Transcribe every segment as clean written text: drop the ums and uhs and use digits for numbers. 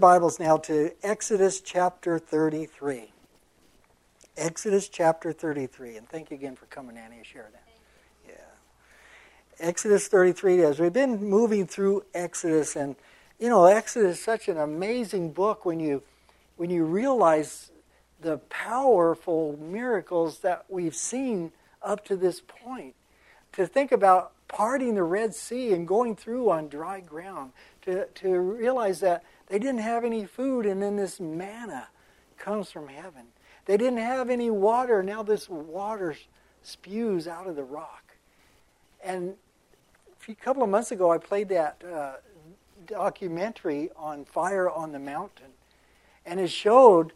Bibles now to Exodus chapter 33. Exodus chapter 33. And thank you again for coming, Annie, and sharing that. Yeah. Exodus 33. As we've been moving through Exodus, and you know, Exodus is such an amazing book when you realize the powerful miracles that we've seen up to this point. To think about parting the Red Sea and going through on dry ground. To realize that they didn't have any food, and then this manna comes from heaven. They didn't have any water, now this water spews out of the rock. And a couple of months ago I played that documentary on Fire on the Mountain. And it showed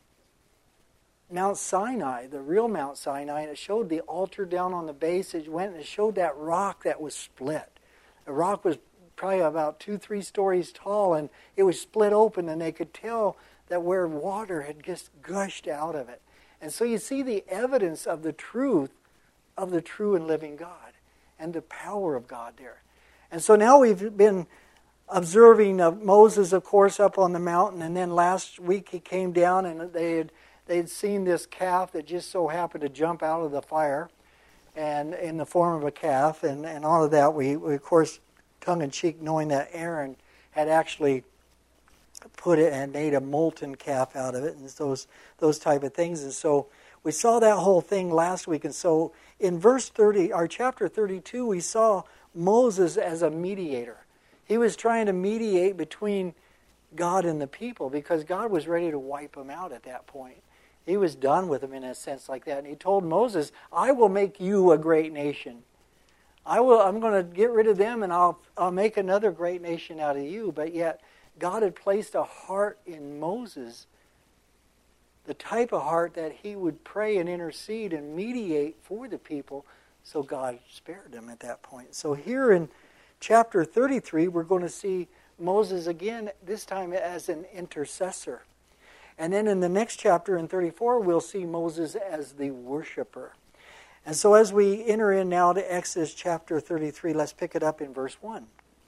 Mount Sinai, the real Mount Sinai, and it showed the altar down on the base. It went and it showed that rock that was split. The rock was probably about 2-3 stories tall, and it was split open, and they could tell that where water had just gushed out of it. And so you see the evidence of the truth of the true and living God and the power of God there. And so now we've been observing Moses, of course, up on the mountain, and then last week he came down and they had seen this calf that just so happened to jump out of the fire, and in the form of a calf, and all of that. We of course, tongue-in-cheek, knowing that Aaron had actually put it and made a molten calf out of it, and those type of things. And so we saw that whole thing last week. And so in verse 30, our chapter 32, we saw Moses as a mediator. He was trying to mediate between God and the people because God was ready to wipe them out at that point. He was done with them in a sense like that. And he told Moses, I will make you a great nation. I'm going to get rid of them, and I'll make another great nation out of you. But yet, God had placed a heart in Moses, the type of heart that he would pray and intercede and mediate for the people, so God spared them at that point. So here in chapter 33, we're going to see Moses again, this time as an intercessor. And then in the next chapter, in 34, we'll see Moses as the worshiper. And so as we enter in now to Exodus chapter 33, let's pick it up in verse 1.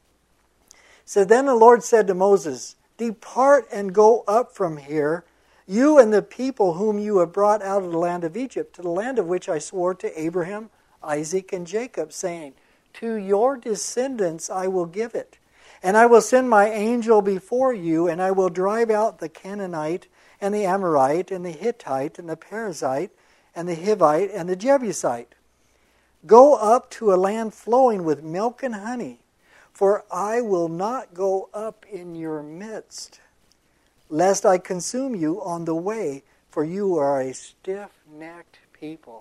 So then the Lord said to Moses, depart and go up from here, you and the people whom you have brought out of the land of Egypt, to the land of which I swore to Abraham, Isaac, and Jacob, saying, to your descendants I will give it. And I will send my angel before you, and I will drive out the Canaanite, and the Amorite, and the Hittite, and the Perizzite, and the Hivite, and the Jebusite. Go up to a land flowing with milk and honey, for I will not go up in your midst, lest I consume you on the way, for you are a stiff-necked people.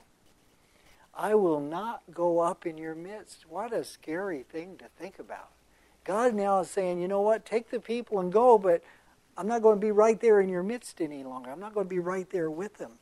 I will not go up in your midst. What a scary thing to think about. God now is saying, you know what, take the people and go, but I'm not going to be right there in your midst any longer. I'm not going to be right there with them.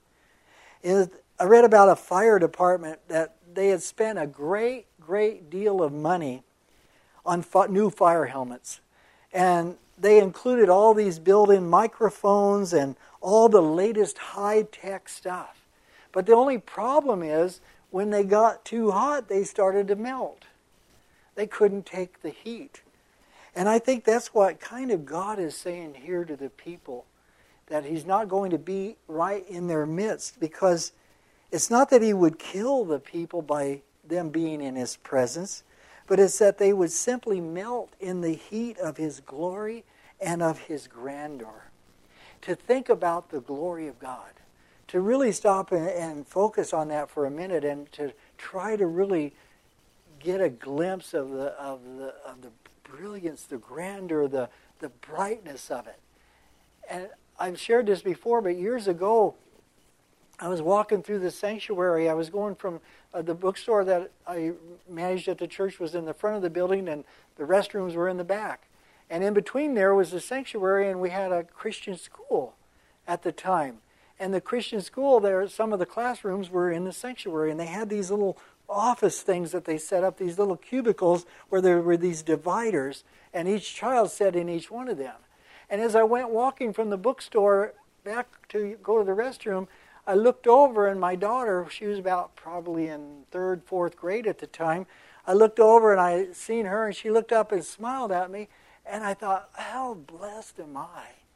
I read about a fire department that they had spent a great deal of money on new fire helmets. And they included all these built-in microphones and all the latest high-tech stuff. But the only problem is, when they got too hot, they started to melt. They couldn't take the heat. And I think that's what kind of God is saying here to the people, that He's not going to be right in their midst, because it's not that He would kill the people by them being in His presence, but it's that they would simply melt in the heat of His glory and of His grandeur. To think about the glory of God, to really stop and focus on that for a minute, and to try to really get a glimpse of the brilliance, the grandeur, the brightness of it. And I've shared this before, but years ago, I was walking through the sanctuary. I was going from the bookstore that I managed at the church was in the front of the building, and the restrooms were in the back. And in between there was the sanctuary, and we had a Christian school at the time. And the Christian school there, some of the classrooms were in the sanctuary, and they had these little office things that they set up, these little cubicles where there were these dividers, and each child sat in each one of them. And as I went walking from the bookstore back to go to the restroom, I looked over, and my daughter, she was about probably in 3rd, 4th grade at the time, I looked over and I seen her, and she looked up and smiled at me, and I thought, how blessed am I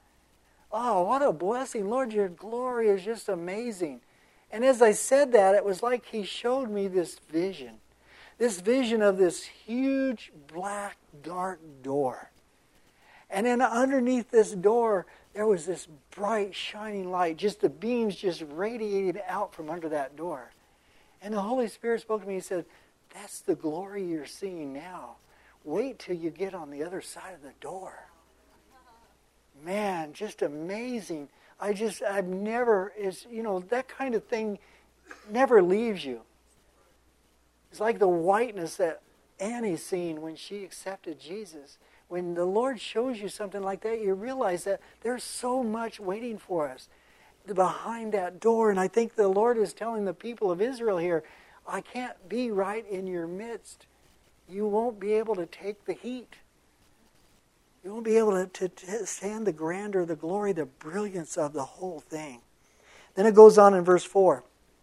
Oh, what a blessing. Lord, your glory is just amazing. And as I said that, it was like he showed me this vision. This vision of this huge, black, dark door. And then underneath this door, there was this bright, shining light. Just the beams just radiated out from under that door. And the Holy Spirit spoke to me. He said, that's the glory you're seeing now. Wait till you get on the other side of the door. Man, just amazing. I've never, that kind of thing never leaves you. It's like the whiteness that Annie's seen when she accepted Jesus. When the Lord shows you something like that, you realize that there's so much waiting for us behind that door. And I think the Lord is telling the people of Israel here, I can't be right in your midst. You won't be able to take the heat. You won't be able to stand the grandeur, the glory, the brilliance of the whole thing. Then it goes on in verse 4.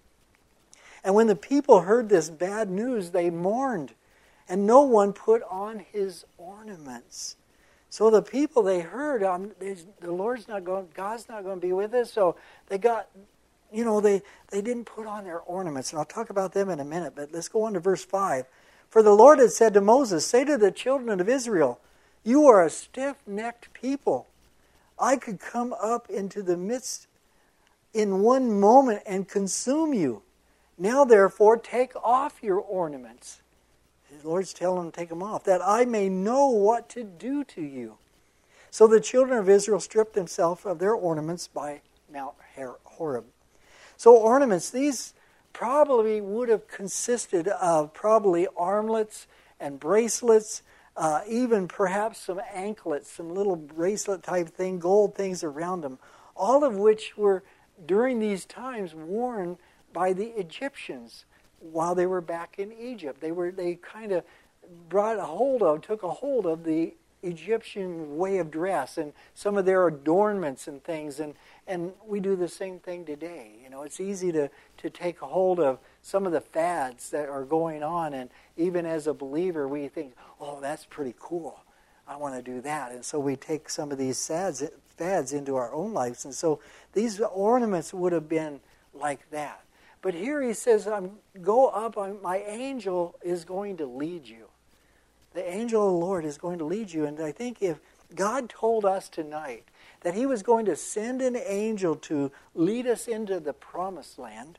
And when the people heard this bad news, they mourned, and no one put on his ornaments. So the people, they heard, the Lord's not going, God's not going to be with us. So they got, they didn't put on their ornaments. And I'll talk about them in a minute, but let's go on to verse 5. For the Lord had said to Moses, say to the children of Israel, you are a stiff-necked people. I could come up into the midst in one moment and consume you. Now, therefore, take off your ornaments. The Lord's telling them to take them off, that I may know what to do to you. So the children of Israel stripped themselves of their ornaments by Mount Horeb. So ornaments, these probably would have consisted of probably armlets and bracelets, even perhaps some anklets, some little bracelet type thing, gold things around them, all of which were during these times worn by the Egyptians while they were back in Egypt. They kind of took a hold of the Egyptian way of dress and some of their adornments and things, and we do the same thing today. It's easy to take a hold of some of the fads that are going on, and even as a believer we think, oh, that's pretty cool, I want to do that. And so we take some of these fads into our own lives, and so these ornaments would have been like that. But here he says, go up, my angel is going to lead you. The angel of the Lord is going to lead you. And I think if God told us tonight that he was going to send an angel to lead us into the promised land,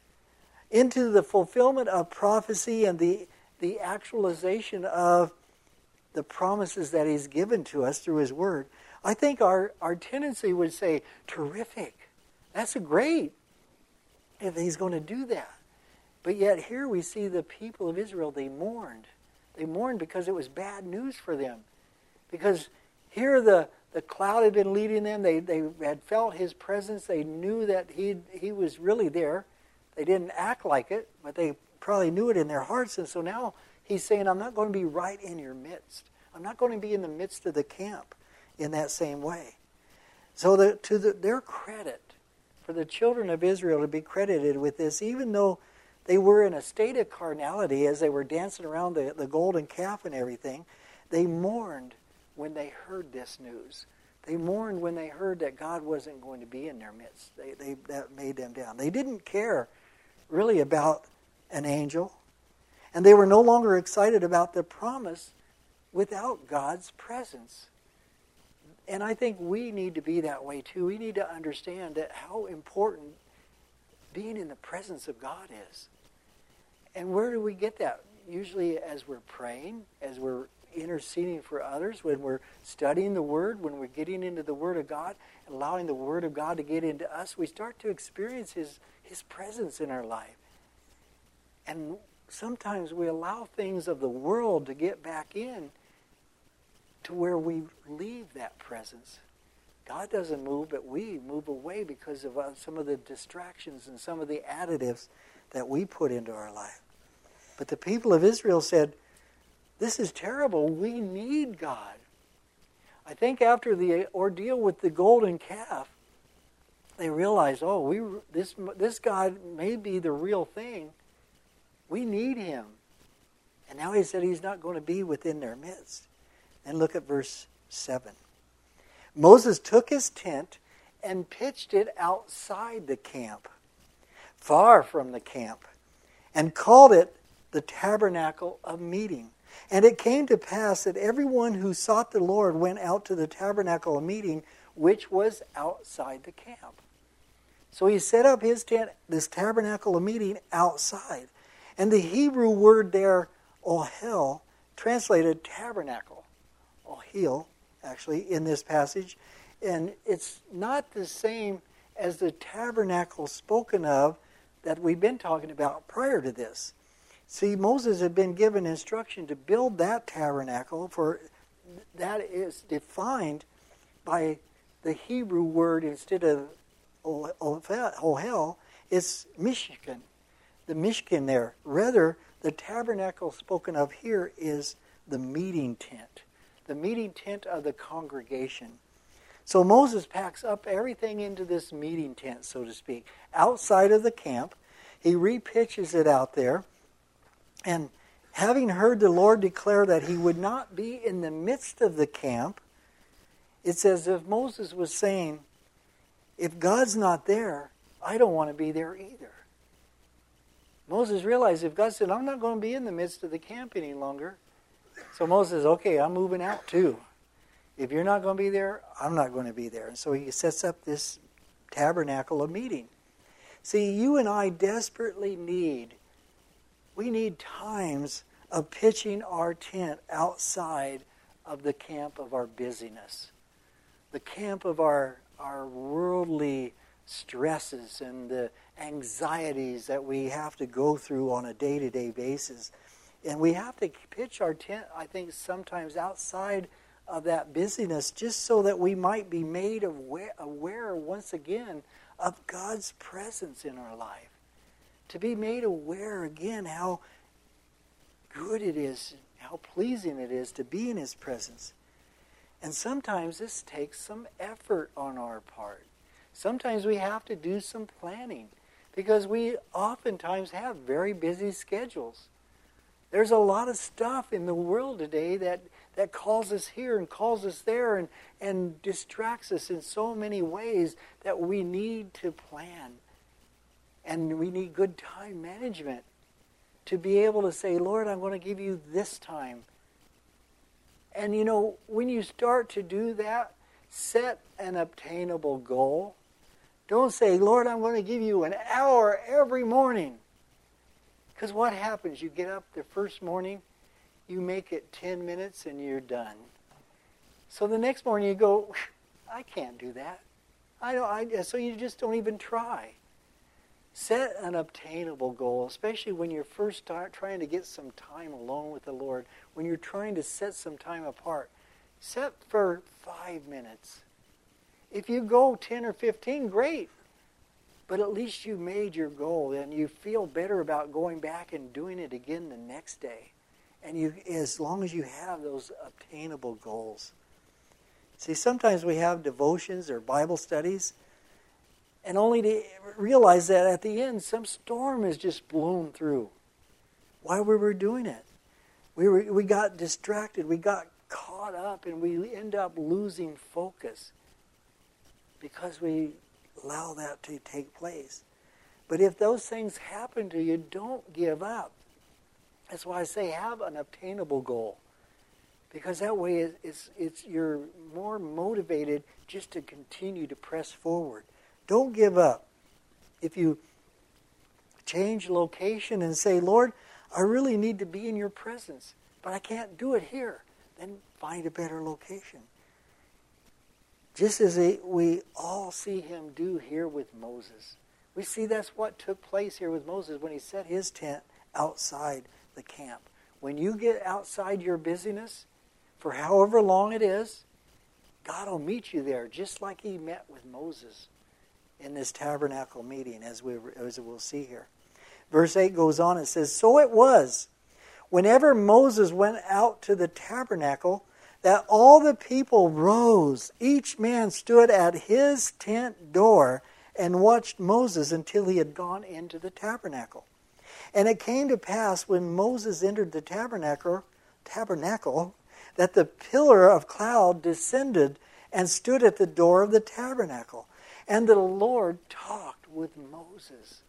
into the fulfillment of prophecy and the actualization of the promises that he's given to us through his word, I think our tendency would say, terrific, that's great if he's going to do that. But yet here we see the people of Israel, they mourned. They mourned because it was bad news for them. Because here the cloud had been leading them. They had felt his presence. They knew that he was really there. They didn't act like it, but they probably knew it in their hearts. And so now he's saying, I'm not going to be right in your midst. I'm not going to be in the midst of the camp in that same way. So their credit, for the children of Israel to be credited with this, even though they were in a state of carnality as they were dancing around the golden calf and everything, they mourned when they heard this news. They mourned when they heard that God wasn't going to be in their midst. That made them down. They didn't care really about an angel, and they were no longer excited about the promise without God's presence. And I think we need to be that way too. We need to understand that how important being in the presence of God is. And where do we get that? Usually as we're praying, as we're interceding for others, when we're studying the Word, when we're getting into the Word of God, and allowing the Word of God to get into us, we start to experience His presence in our life. And sometimes we allow things of the world to get back in to where we leave that presence. God doesn't move, but we move away because of some of the distractions and some of the additives that we put into our life. But the people of Israel said, this is terrible. We need God. I think after the ordeal with the golden calf, they realized, this God may be the real thing. We need him. And now he said he's not going to be within their midst. And look at verse 7. Moses took his tent and pitched it outside the camp, far from the camp, and called it the tabernacle of meeting. And it came to pass that everyone who sought the Lord went out to the tabernacle of meeting, which was outside the camp. So he set up his tent, this tabernacle of meeting, outside. And the Hebrew word there, ohel, translated tabernacle, ohel, actually, in this passage. And it's not the same as the tabernacle spoken of that we've been talking about prior to this. See, Moses had been given instruction to build that tabernacle, for that is defined by the Hebrew word instead of ohel, it's mishkan. The mishkan there. Rather, the tabernacle spoken of here is the meeting tent of the congregation. So Moses packs up everything into this meeting tent, so to speak, outside of the camp. He repitches it out there. And having heard the Lord declare that he would not be in the midst of the camp, it's as if Moses was saying, if God's not there, I don't want to be there either. Moses realized if God said, I'm not going to be in the midst of the camp any longer. So Moses says, okay, I'm moving out too. If you're not going to be there, I'm not going to be there. And so he sets up this tabernacle of meeting. See, you and I desperately need times of pitching our tent outside of the camp of our busyness, the camp of our worldly stresses and the anxieties that we have to go through on a day-to-day basis. And we have to pitch our tent, I think, sometimes outside of that busyness, just so that we might be made aware once again of God's presence in our life. To be made aware again how good it is, how pleasing it is to be in His presence. And sometimes this takes some effort on our part. Sometimes we have to do some planning because we oftentimes have very busy schedules. There's a lot of stuff in the world today that calls us here and calls us there and distracts us in so many ways that we need to plan. And we need good time management to be able to say, Lord, I'm going to give you this time. And you know, when you start to do that, set an obtainable goal. Don't say, Lord, I'm going to give you an hour every morning. Because what happens? You get up the first morning, you make it 10 minutes and you're done. So the next morning you go, I can't do that. So you just don't even try. Set an obtainable goal, especially when you're first trying to get some time alone with the Lord, when you're trying to set some time apart. Set for 5 minutes. If you go 10 or 15, great. But at least you made your goal, and you feel better about going back and doing it again the next day. And as long as you have those obtainable goals. See, sometimes we have devotions or Bible studies, and only to realize that at the end, some storm has just blown through while we were doing it. We got distracted, we got caught up, and we end up losing focus because we allow that to take place. But if those things happen to you, don't give up. That's why I say have an obtainable goal. Because that way you're more motivated just to continue to press forward. Don't give up. If you change location and say, Lord, I really need to be in your presence, but I can't do it here, then find a better location. Just as we all see him do here with Moses. We see that's what took place here with Moses when he set his tent outside the camp. When you get outside your busyness, for however long it is, God will meet you there, just like he met with Moses in this tabernacle meeting, as we'll see here. Verse 8 goes on and says, So it was, whenever Moses went out to the tabernacle, that all the people rose. Each man stood at his tent door and watched Moses until he had gone into the tabernacle. And it came to pass when Moses entered the tabernacle, that the pillar of cloud descended and stood at the door of the tabernacle. And the Lord talked with Moses.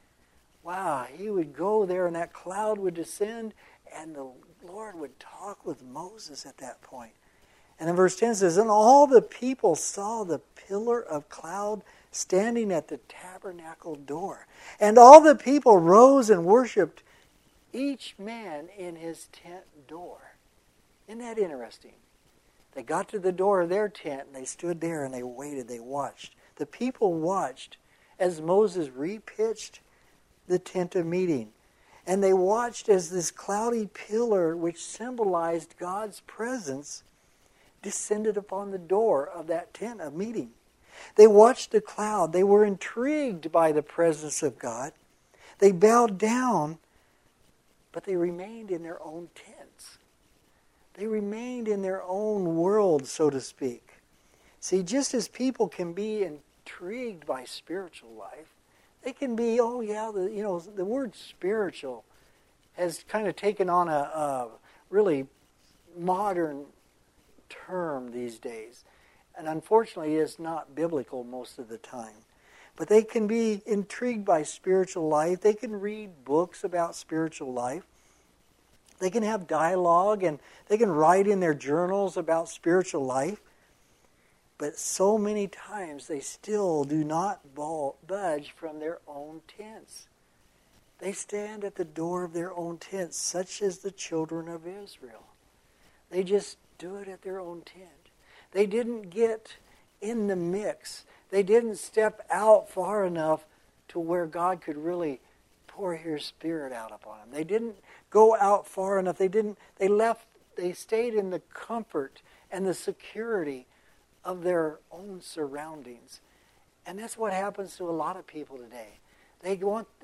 Wow, he would go there and that cloud would descend and the Lord would talk with Moses at that point. And in verse 10 says, and all the people saw the pillar of cloud standing at the tabernacle door. And all the people rose and worshipped, each man in his tent door. Isn't that interesting? They got to the door of their tent and they stood there and they waited, they watched. The people watched as Moses repitched the tent of meeting. And they watched as this cloudy pillar, which symbolized God's presence, descended upon the door of that tent of meeting. They watched the cloud. They were intrigued by the presence of God. They bowed down, but they remained in their own tents. They remained in their own world, so to speak. See, just as people can be intrigued by spiritual life, they can be, the word spiritual has kind of taken on a really modern term these days. And unfortunately, it's not biblical most of the time. But they can be intrigued by spiritual life. They can read books about spiritual life. They can have dialogue and they can write in their journals about spiritual life. But so many times they still do not budge from their own tents. They stand at the door of their own tents, such as the children of Israel. They just stood at their own tent. They didn't get in the mix. They didn't step out far enough to where God could really pour His Spirit out upon them. They didn't go out far enough. They stayed in the comfort and the security of their own surroundings. And that's what happens to a lot of people today. They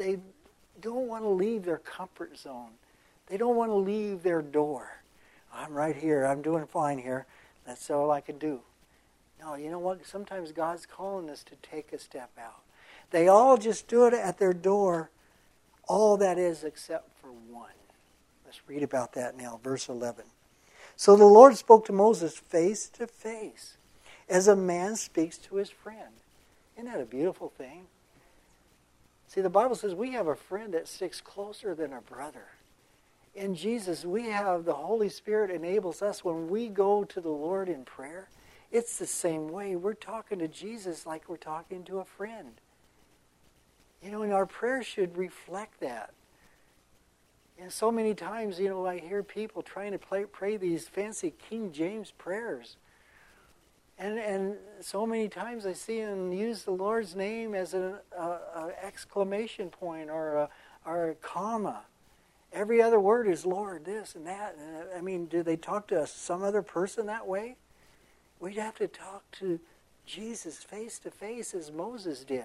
don't want to leave their comfort zone. They don't want to leave their door. I'm right here. I'm doing fine here. That's all I can do. No, you know what? Sometimes God's calling us to take a step out. They all just stood at their door, all that is except for one. Let's read about that now, verse 11. So the Lord spoke to Moses face to face, as a man speaks to his friend. Isn't that a beautiful thing? See, the Bible says we have a friend that sticks closer than a brother. In Jesus, we have the Holy Spirit enables us when we go to the Lord in prayer. It's the same way. We're talking to Jesus like we're talking to a friend. You know, and our prayer should reflect that. And so many times, I hear people trying to pray these fancy King James prayers. And so many times I see them use the Lord's name as an exclamation point or a comma. Every other word is Lord, this and that. I mean, do they talk to some other person that way? We'd have to talk to Jesus face to face as Moses did,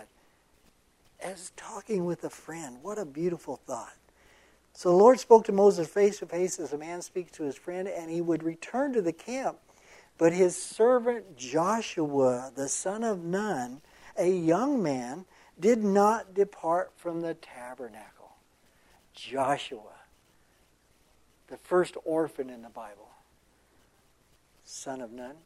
as talking with a friend. What a beautiful thought. So the Lord spoke to Moses face to face as a man speaks to his friend, and he would return to the camp. But his servant Joshua, the son of Nun, a young man, did not depart from the tabernacle. Joshua, the first orphan in the Bible. Son of Nun.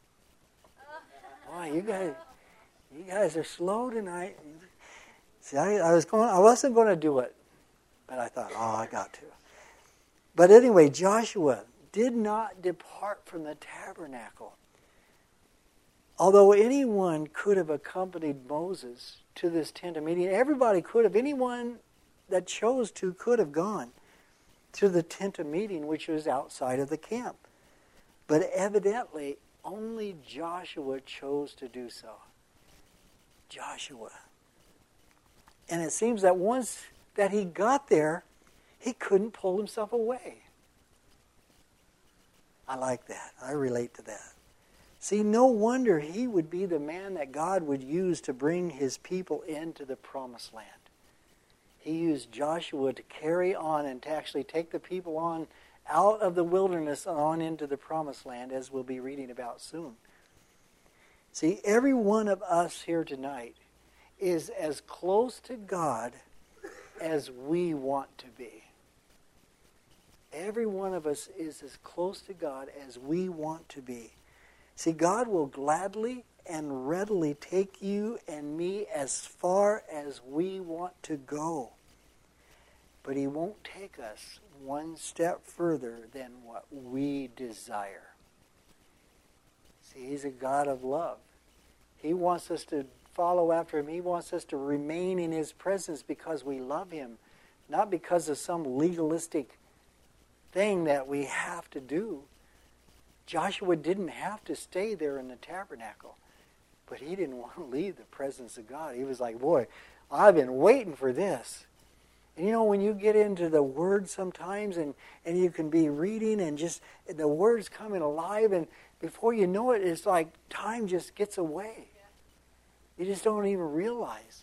Wow, you guys are slow tonight. See, I wasn't going to do it, but I thought, I got to. But anyway, Joshua did not depart from the tabernacle. Although anyone could have accompanied Moses to this tent of meeting, everybody could have, anyone that chose to could have gone to the tent of meeting, which was outside of the camp. But evidently, only Joshua chose to do so. Joshua. And it seems that once that he got there, he couldn't pull himself away. I like that. I relate to that. See, no wonder he would be the man that God would use to bring His people into the promised land. He used Joshua to carry on and to actually take the people on out of the wilderness on into the promised land, as we'll be reading about soon. See, every one of us here tonight is as close to God as we want to be. Every one of us is as close to God as we want to be. See, God will gladly and readily take you and me as far as we want to go. But he won't take us one step further than what we desire. See, he's a God of love. He wants us to follow after him. He wants us to remain in his presence because we love him, not because of some legalistic thing that we have to do. Joshua didn't have to stay there in the tabernacle, but he didn't want to leave the presence of God. He was like, boy, I've been waiting for this. And you know, when you get into the Word sometimes and you can be reading and just the Word's coming alive, and before you know it, it's like time just gets away. You just don't even realize.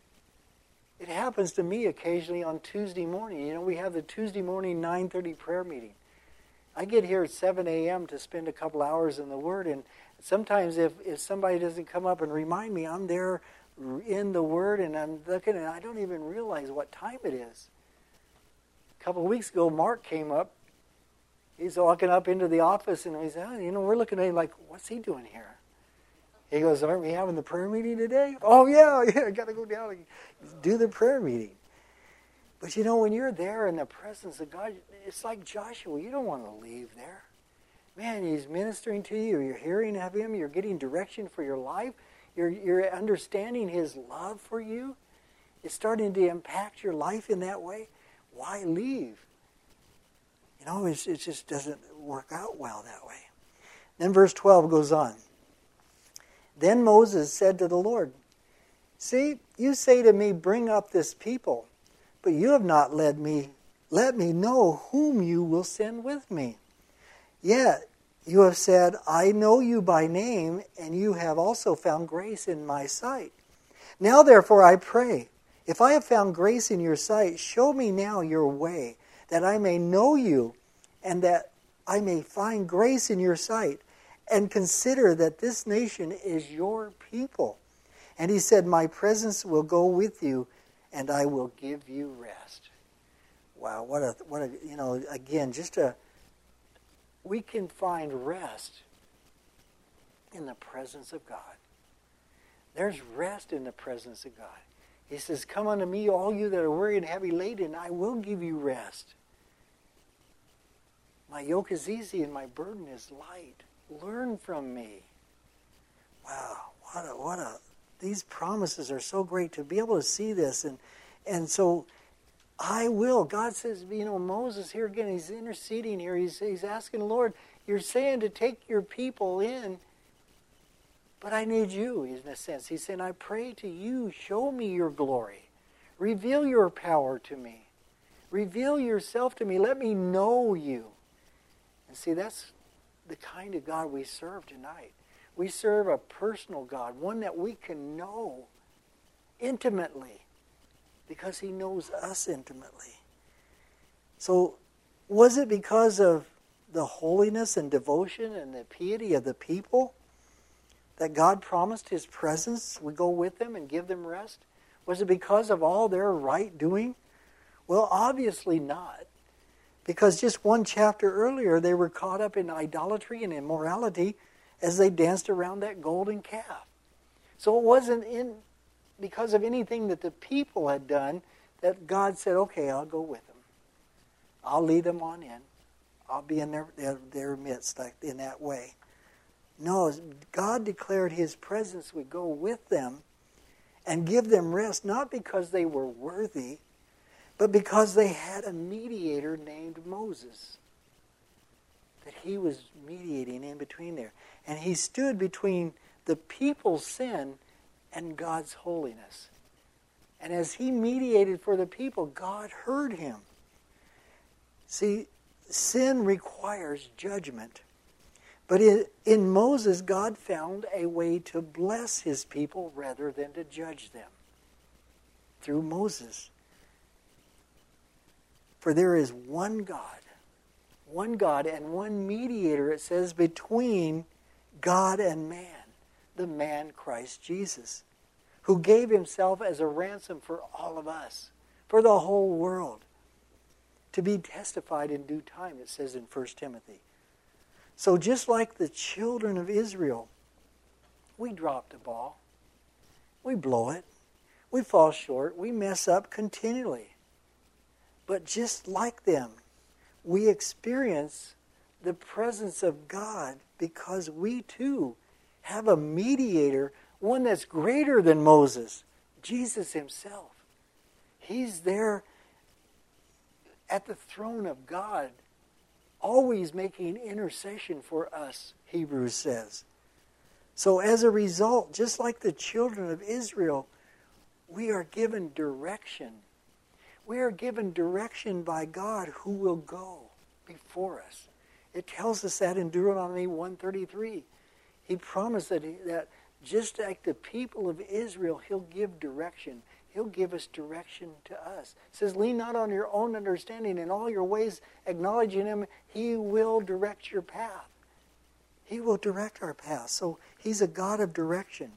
It happens to me occasionally on Tuesday morning. You know, we have the Tuesday morning 9:30 prayer meeting. I get here at 7 a.m. to spend a couple hours in the Word, and sometimes if somebody doesn't come up and remind me, I'm there in the Word, and I'm looking, and I don't even realize what time it is. A couple of weeks ago, Mark came up. He's walking up into the office, and he said, oh, you know, we're looking at him like, what's he doing here? He goes, aren't we having the prayer meeting today? Oh, yeah, I got to go down and do the prayer meeting. But you know, when you're there in the presence of God, it's like Joshua. You don't want to leave there. Man, he's ministering to you. You're hearing of him. You're getting direction for your life. You're understanding his love for you. It's starting to impact your life in that way. Why leave? You know, it just doesn't work out well that way. Then verse 12 goes on. Then Moses said to the Lord, see, you say to me, bring up this people, but you have not let me know whom you will send with me. Yet you have said, I know you by name, and you have also found grace in my sight. Now therefore I pray, if I have found grace in your sight, show me now your way, that I may know you, and that I may find grace in your sight, and consider that this nation is your people. And he said, my presence will go with you, and I will give you rest. Wow, what a you know, again, we can find rest in the presence of God. There's rest in the presence of God. He says, come unto me, all you that are weary and heavy laden, and I will give you rest. My yoke is easy and my burden is light. Learn from me. Wow, these promises are so great to be able to see this. And so I will. God says, you know, Moses here again, he's interceding here. He's asking the Lord, you're saying to take your people in, but I need you, in a sense. He's saying, I pray to you, show me your glory. Reveal your power to me. Reveal yourself to me. Let me know you. And see, that's the kind of God we serve tonight. We serve a personal God, one that we can know intimately because he knows us intimately. So was it because of the holiness and devotion and the piety of the people that God promised his presence would go with them and give them rest? Was it because of all their right doing? Well, obviously not. Because just one chapter earlier, they were caught up in idolatry and immorality as they danced around that golden calf. So it wasn't because of anything that the people had done that God said, okay, I'll go with them. I'll lead them on in. I'll be in their midst like in that way. No, God declared his presence would go with them and give them rest, not because they were worthy, but because they had a mediator named Moses. That he was mediating in between there. And he stood between the people's sin and God's holiness. And as he mediated for the people, God heard him. See, sin requires judgment. But in Moses, God found a way to bless his people rather than to judge them. Through Moses. For there is one God and one mediator, it says, between God and man, the man Christ Jesus, who gave himself as a ransom for all of us, for the whole world, to be testified in due time, it says in 1 Timothy. So just like the children of Israel we drop the ball. We blow it. We fall short. We mess up continually. But just like them, we experience the presence of God because we too have a mediator, one that's greater than Moses, Jesus himself. He's there at the throne of God, always making intercession for us, Hebrews says. So as a result, just like the children of Israel, we are given direction. We are given direction by God who will go before us. It tells us that in Deuteronomy 1:33. He promised that just like the people of Israel, He'll give direction. He'll give us direction to us. It says, lean not on your own understanding. In all your ways, acknowledging Him, He will direct your path. He will direct our path. So He's a God of direction.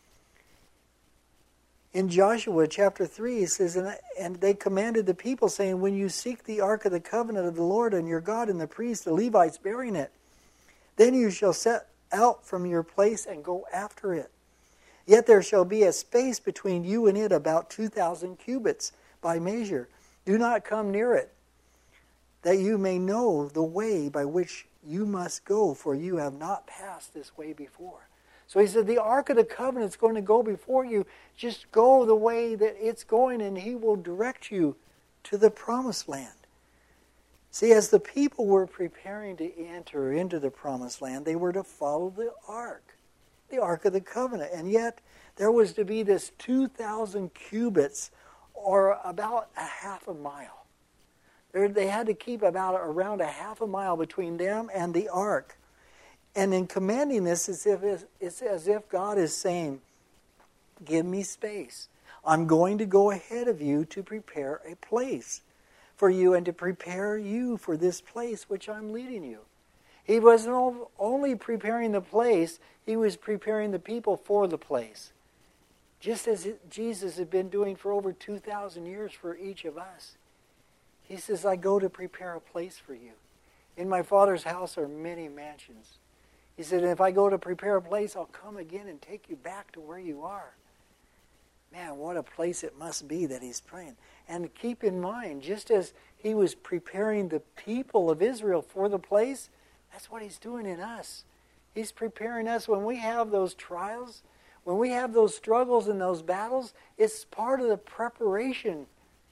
In Joshua chapter 3, he says, and they commanded the people, saying, when you seek the ark of the covenant of the Lord and your God and the priests, the Levites bearing it, then you shall set out from your place and go after it. Yet there shall be a space between you and it about 2,000 cubits by measure. Do not come near it, that you may know the way by which you must go, for you have not passed this way before. So he said, the Ark of the Covenant is going to go before you. Just go the way that it's going, and He will direct you to the Promised Land. See, as the people were preparing to enter into the Promised Land, they were to follow the Ark of the Covenant. And yet, there was to be this 2,000 cubits, or about a half a mile. They had to keep around a half a mile between them and the Ark. And in commanding this, it's as if God is saying, give me space. I'm going to go ahead of you to prepare a place for you and to prepare you for this place which I'm leading you. He wasn't only preparing the place, He was preparing the people for the place. Just as Jesus had been doing for over 2,000 years for each of us. He says, I go to prepare a place for you. In my Father's house are many mansions. He said, if I go to prepare a place, I'll come again and take you back to where you are. Man, what a place it must be that He's praying. And keep in mind, just as He was preparing the people of Israel for the place, that's what He's doing in us. He's preparing us when we have those trials, when we have those struggles and those battles. It's part of the preparation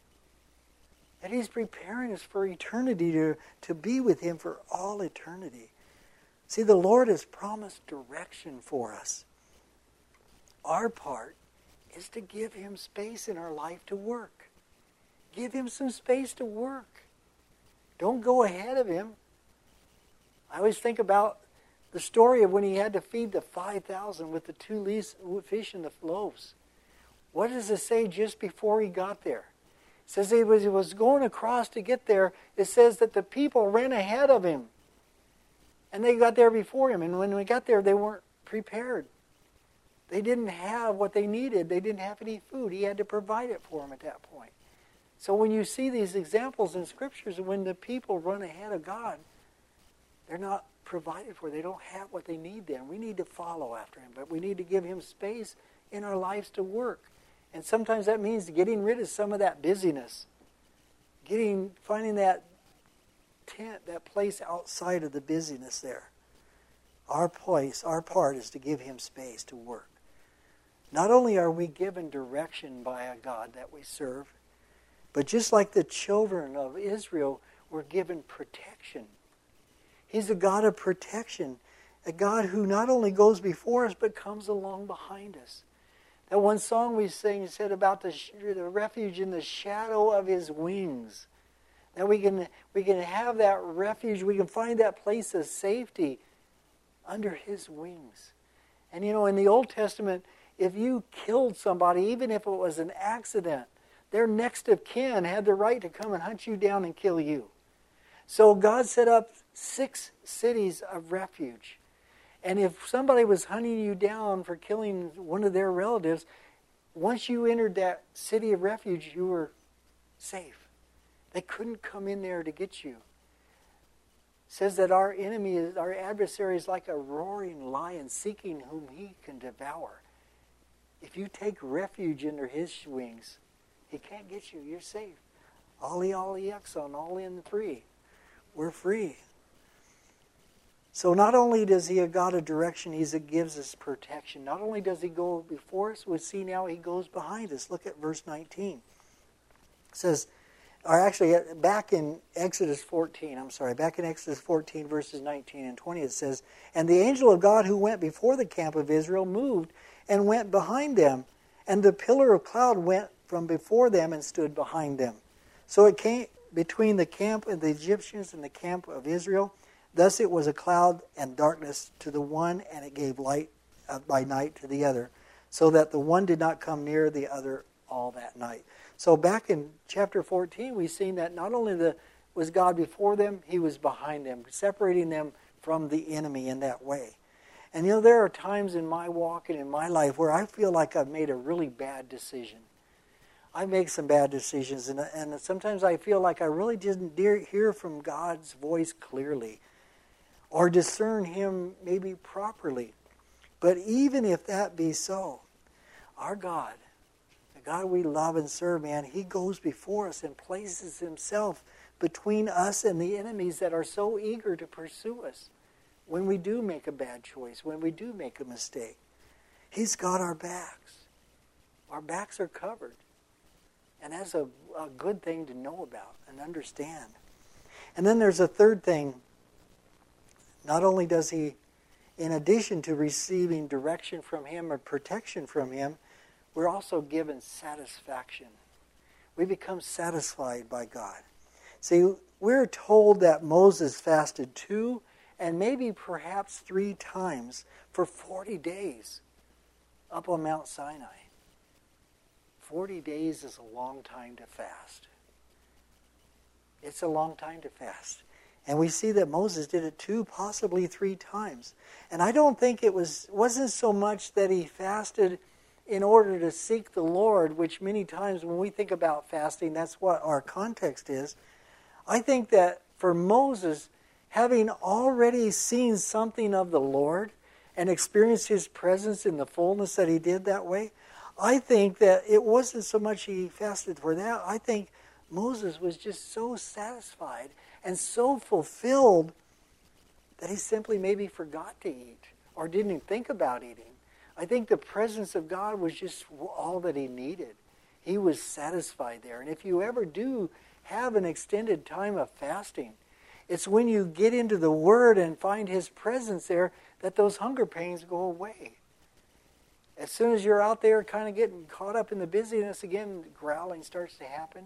that He's preparing us for eternity, to be with Him for all eternity. See, the Lord has promised direction for us. Our part is to give Him space in our life to work. Give Him some space to work. Don't go ahead of Him. I always think about the story of when He had to feed the 5,000 with the 2 fish and the loaves. What does it say just before He got there? It says He was going across to get there. It says that the people ran ahead of Him. And they got there before Him. And when we got there, they weren't prepared. They didn't have what they needed. They didn't have any food. He had to provide it for them at that point. So when you see these examples in Scriptures, when the people run ahead of God, they're not provided for. They don't have what they need then. We need to follow after Him. But we need to give Him space in our lives to work. And sometimes that means getting rid of some of that busyness. Finding that tent, that place outside of the busyness there. Our part is to give Him space to work. Not only are we given direction by a God that we serve, but just like the children of Israel, we're given protection. He's a God of protection, a God who not only goes before us, but comes along behind us. That one song we sang said about the refuge in the shadow of His wings. That we can have that refuge, we can find that place of safety under His wings. And in the Old Testament, if you killed somebody, even if it was an accident, their next of kin had the right to come and hunt you down and kill you. So God set up 6 cities of refuge. And if somebody was hunting you down for killing one of their relatives, once you entered that city of refuge, you were safe. They couldn't come in there to get you. says that our enemy, our adversary is like a roaring lion seeking whom he can devour. If you take refuge under his wings, he can't get you. You're safe. Ollie, ollie, exxon, all in free. We're free. So not only does he a God of direction, he gives us protection. Not only does he go before us, we see now he goes behind us. Look at verse 19. It says, or actually back in Exodus 14, verses 19 and 20, it says, and the angel of God who went before the camp of Israel moved and went behind them, and the pillar of cloud went from before them and stood behind them. So it came between the camp of the Egyptians and the camp of Israel. Thus it was a cloud and darkness to the one, and it gave light by night to the other, so that the one did not come near the other all that night. So back in chapter 14, we've seen that not only was God before them, he was behind them, separating them from the enemy in that way. And there are times in my walk and in my life where I feel like I've made a really bad decision. I make some bad decisions, and sometimes I feel like I really didn't hear from God's voice clearly or discern him maybe properly. But even if that be so, our God, the God we love and serve, man, he goes before us and places himself between us and the enemies that are so eager to pursue us when we do make a bad choice, when we do make a mistake. He's got our backs. Our backs are covered. And that's a good thing to know about and understand. And then there's a third thing. Not only does he, in addition to receiving direction from him or protection from him, we're also given satisfaction. We become satisfied by God. See, we're told that Moses fasted 2 and maybe perhaps 3 times for 40 days up on Mount Sinai. 40 days is a long time to fast. It's a long time to fast. And we see that Moses did it 2, possibly 3 times. And I don't think it wasn't so much that he fasted in order to seek the Lord, which many times when we think about fasting, that's what our context is. I think that for Moses, having already seen something of the Lord and experienced his presence in the fullness that he did that way, I think that it wasn't so much he fasted for that. I think Moses was just so satisfied and so fulfilled that he simply maybe forgot to eat or didn't even think about eating. I think the presence of God was just all that he needed. He was satisfied there. And if you ever do have an extended time of fasting, it's when you get into the Word and find his presence there that those hunger pains go away. As soon as you're out there kind of getting caught up in the busyness again, growling starts to happen.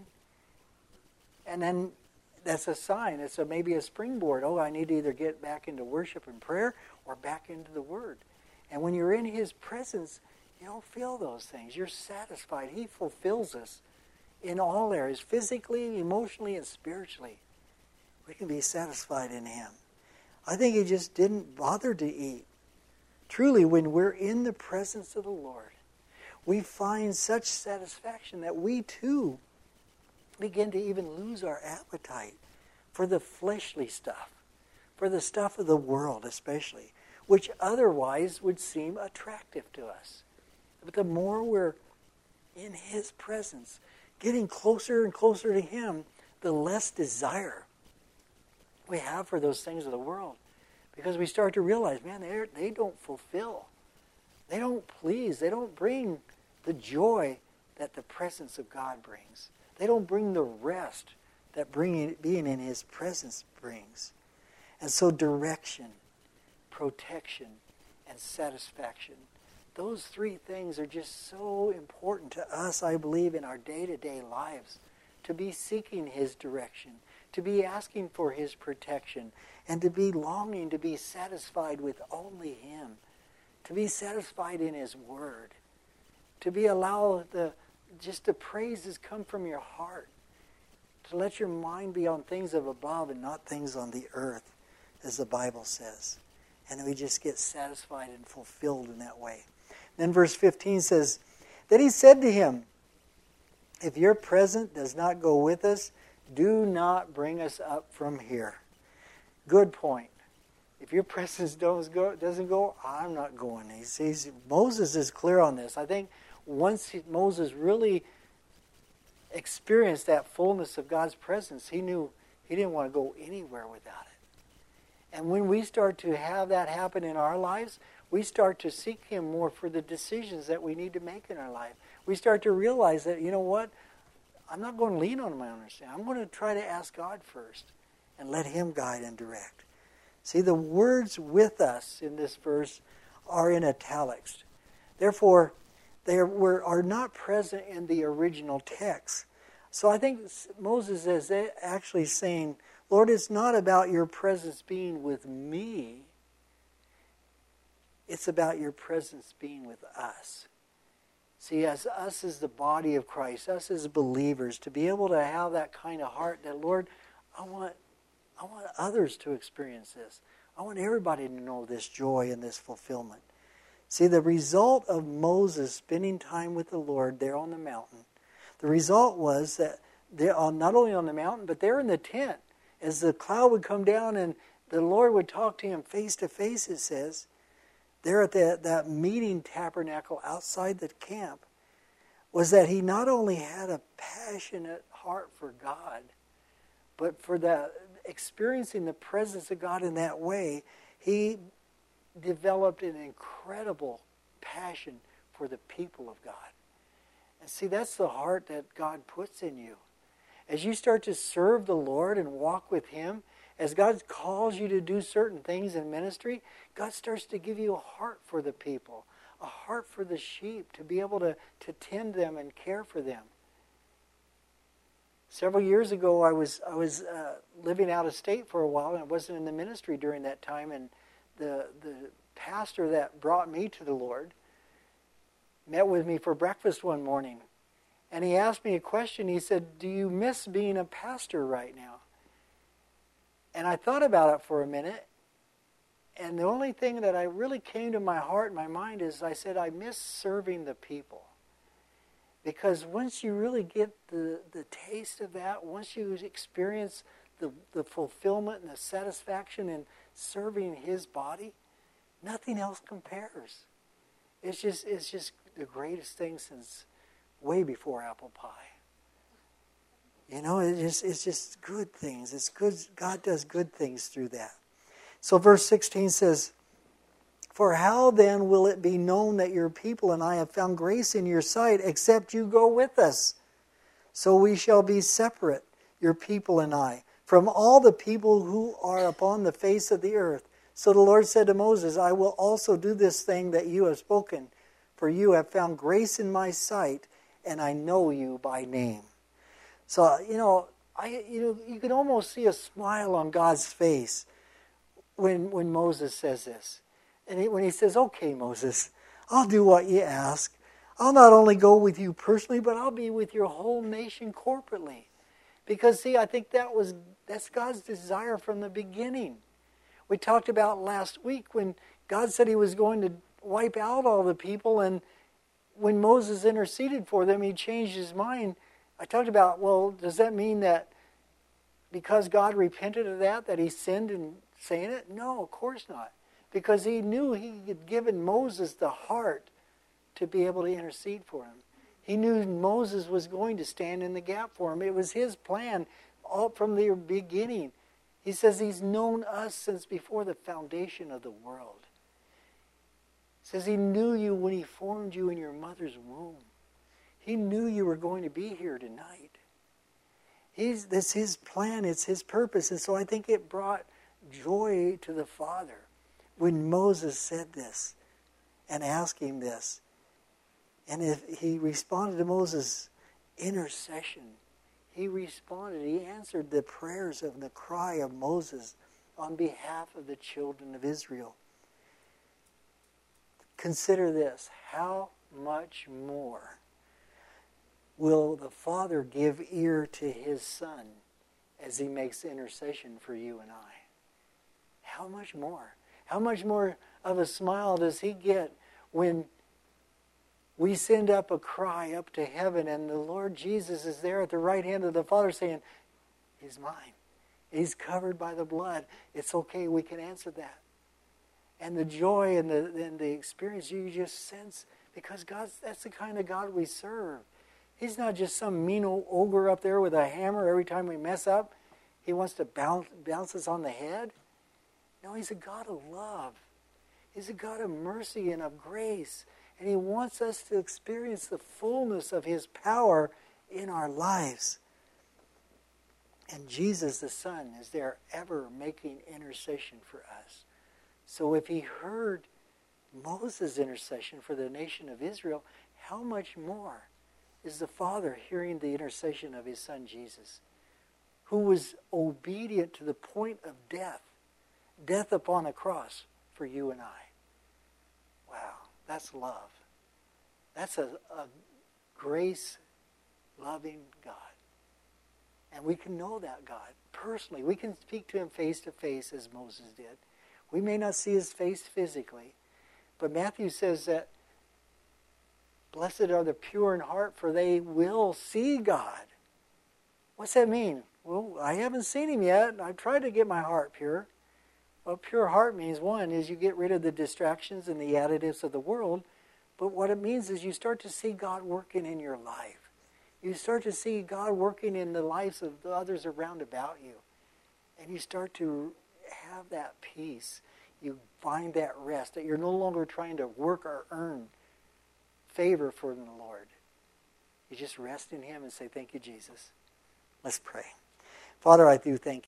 And then that's a sign. It's maybe a springboard. Oh, I need to either get back into worship and prayer or back into the Word. And when you're in his presence, you don't feel those things. You're satisfied. He fulfills us in all areas, physically, emotionally, and spiritually. We can be satisfied in him. I think he just didn't bother to eat. Truly, when we're in the presence of the Lord, we find such satisfaction that we too begin to even lose our appetite for the fleshly stuff, for the stuff of the world especially, which otherwise would seem attractive to us. But the more we're in his presence, getting closer and closer to him, the less desire we have for those things of the world. Because we start to realize, man, they don't fulfill. They don't please. They don't bring the joy that the presence of God brings. They don't bring the rest that being in his presence brings. And so direction, protection, and satisfaction, those 3 things are just so important to us, I believe, in our day-to-day lives. To be seeking his direction, to be asking for his protection, and to be longing to be satisfied with only him, to be satisfied in his word, to be allow the praises come from your heart, to let your mind be on things of above and not things on the earth, as the Bible says. And we just get satisfied and fulfilled in that way. Then verse 15 says, that he said to him, if your presence does not go with us, do not bring us up from here. Good point. If your presence doesn't go, I'm not going. Moses is clear on this. I think once Moses really experienced that fullness of God's presence, he knew he didn't want to go anywhere without it. And when we start to have that happen in our lives, we start to seek Him more for the decisions that we need to make in our life. We start to realize that, you know what? I'm not going to lean on my own understanding. I'm going to try to ask God first and let Him guide and direct. See, the words with us in this verse are in italics. Therefore, they are not present in the original text. So I think Moses is actually saying, Lord, it's not about your presence being with me. It's about your presence being with us. See, as us as the body of Christ, us as believers, to be able to have that kind of heart that, Lord, I want others to experience this. I want everybody to know this joy and this fulfillment. See, the result of Moses spending time with the Lord there on the mountain, the result was that they're not only on the mountain, but they're in the tent. As the cloud would come down and the Lord would talk to him face to face, it says, there at that meeting tabernacle outside the camp, was that he not only had a passionate heart for God, but for experiencing the presence of God in that way, he developed an incredible passion for the people of God. And see, that's the heart that God puts in you. As you start to serve the Lord and walk with Him, as God calls you to do certain things in ministry, God starts to give you a heart for the people, a heart for the sheep, to be able to tend them and care for them. Several years ago, I was living out of state for a while, and I wasn't in the ministry during that time. And the pastor that brought me to the Lord met with me for breakfast one morning, and he asked me a question. He said, "Do you miss being a pastor right now?" And I thought about it for a minute, and the only thing that I really came to my heart and my mind is I said, I miss serving the people. Because once you really get the taste of that, once you experience the fulfillment and the satisfaction in serving His body, nothing else compares. It's just the greatest thing since way before apple pie. You know, it's just good things. It's good. God does good things through that. So verse 16 says, "For how then will it be known that your people and I have found grace in your sight, except you go with us? So we shall be separate, your people and I, from all the people who are upon the face of the earth. So the Lord said to Moses, I will also do this thing that you have spoken, for you have found grace in my sight, and I know you by name." So, you can almost see a smile on God's face when Moses says this. And when he says, "Okay, Moses, I'll do what you ask. I'll not only go with you personally, but I'll be with your whole nation corporately." Because, see, I think that's God's desire from the beginning. We talked about last week when God said He was going to wipe out all the people, and when Moses interceded for them, he changed his mind. I talked about, well, does that mean that because God repented of that He sinned in saying it? No, of course not. Because He knew He had given Moses the heart to be able to intercede for him. He knew Moses was going to stand in the gap for him. It was His plan all from the beginning. He says He's known us since before the foundation of the world. He says He knew you when He formed you in your mother's womb. He knew you were going to be here tonight. That's His plan. It's His purpose. And so I think it brought joy to the Father when Moses said this and asked Him this. And if He responded to Moses' intercession, He answered the prayers of the cry of Moses on behalf of the children of Israel. Consider this: how much more will the Father give ear to His Son as He makes intercession for you and I? How much more? How much more of a smile does He get when we send up a cry up to heaven and the Lord Jesus is there at the right hand of the Father saying, "He's mine. He's covered by the blood. It's okay, we can answer that. And the joy and the experience you just sense, because that's the kind of God we serve. He's not just some mean old ogre up there with a hammer every time we mess up. He wants to bounce us on the head. No, He's a God of love. He's a God of mercy and of grace. And He wants us to experience the fullness of His power in our lives. And Jesus the Son is there ever making intercession for us. So if He heard Moses' intercession for the nation of Israel, how much more is the Father hearing the intercession of His Son Jesus, who was obedient to the point of death upon a cross for you and I. Wow, that's love. That's a grace-loving God. And we can know that God personally. We can speak to Him face to face as Moses did. We may not see His face physically, but Matthew says that blessed are the pure in heart, for they will see God. What's that mean? Well, I haven't seen Him yet. I've tried to get my heart pure. Well, pure heart means, one, is you get rid of the distractions and the additives of the world. But what it means is you start to see God working in your life. You start to see God working in the lives of the others around about you. And you start to have that peace. You find that rest, that you're no longer trying to work or earn favor from the Lord. You just rest in Him and say, thank you, Jesus. Let's pray. Father, I do thank you.